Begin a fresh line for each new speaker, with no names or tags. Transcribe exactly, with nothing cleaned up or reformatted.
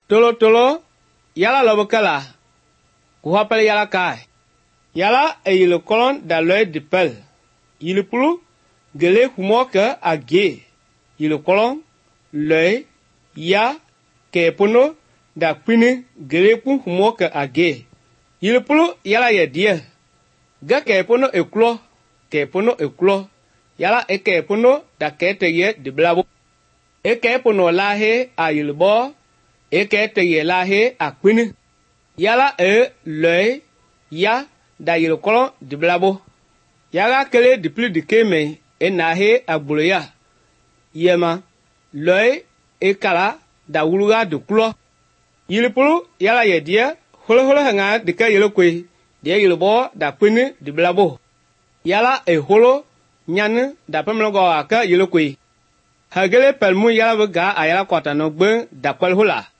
Tolo tolo, yala lobokala. Kuhapel yala kai. Yala e yile kolon da loy de pel. Yile pulu, gele kumoke a ge. Yile kolon, loy, ya, ke pono, da kwini gele pun kumoke a ge. Yile pulu yala ye die. Ga ke pono e klo, ke pono e klo. Yala e ke pono da ke te ye de blabo. E ke pono lahe a yile bo. E ke te ye lahe a kwini. Yala e loy, ya, da yile kolon de blabo. Yala kele di pli di keme e nahe a buloya. Yema, loy, e kala, da wuluga de klo. Yile pulu yala ye die, holo holo hanga de ke yile kwe, de yile bo da kwini de blabo. Yala e holo, nyane, da pemlogo a ke yile kwe. Hagele pelmu yala vega a yala kwata no gbe da kwel hula.